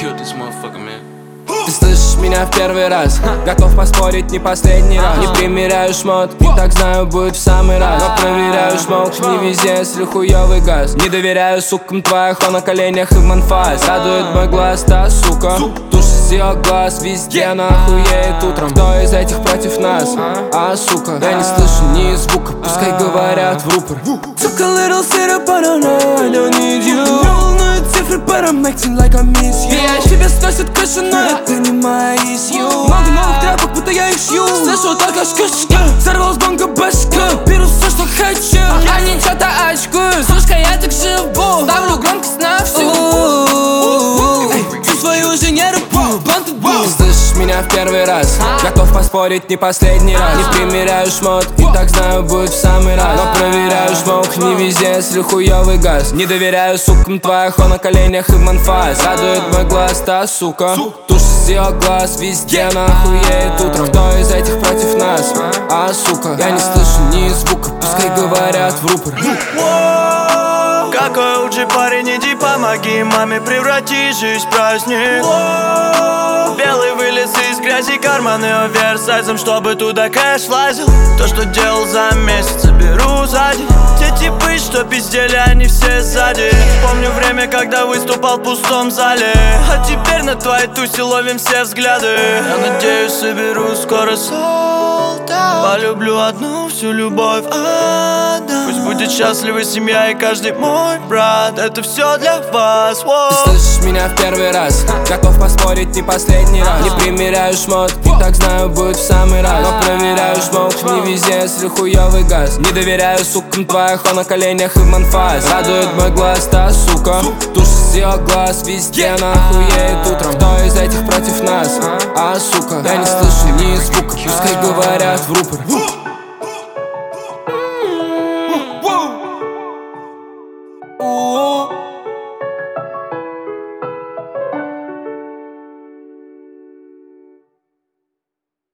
killed this motherfucker, man. Ты слышишь меня в первый раз, готов поспорить, не последний раз. Не примеряю шмот, и так знаю, будет в самый раз. Но проверяю шмок, не везде, если хуёвый газ. Не доверяю сукам твоих, он на коленях и в манфас. Радует мой глаз, та сука, тушь из её глаз. Везде она охуеет утром. Кто из этих против нас? Сука, я не слышу ни звука, пускай говорят в рупор. Took a little syrup, but I know I don't need you. Волнует цифры, but I'm acting like I miss you. Тебя сносит крышу, но это не моя issue. Много новых тряпок, будто я их шью. Слышу только шкушки, взорвалась гонка башка. Беру все, что хочу, они что-то очкуют. Слушка, я так живу, ставлю громкость на всю. Всю свою уже не рыбу. Слышишь меня в первый раз, готов поспорить, не последний раз. Не примеряю шмот, и так знаю, будет в самый раз. Но проверяю шмок, не везде, если хуёвый газ. Не доверяю сукам твоих, он на коленях и в манфас. Радует мой глаз, та сука, тушь из её глаз. Везде она охуеет утром. Кто из этих против нас? Сука, я не слышу ни звука, пускай говорят в рупор. Какой лучший парень, иди помоги маме превратить жизнь в праздник. Белый вылез из грязи, карманы оверсайзом, чтобы туда кэш лазил. То, что делал за месяц, беру сзади. Те типы, что пиздели, они все сзади. Помню время, когда выступал в пустом зале. А теперь на твоей тусе ловим все взгляды. Я надеюсь, соберу скоро солдат. Полюблю одну всю любовь отдам. Пусть будет счастлива семья и каждый мой брат. Это все для вас. Ты слышишь меня в первый раз, готов поспорить, не последний раз. Не примеряю шмот, и так знаю, будет в самый раз. Но проверяю шмок, не везде, если хуёвый газ. Не доверяю сукам твоих, он на коленях и в манфас. Радует мой глаз, та сука, тушь из её глаз. Везде она охуеет утром. Кто из этих против нас? Сука, я не слышу ни звука, пускай говорят в рупор.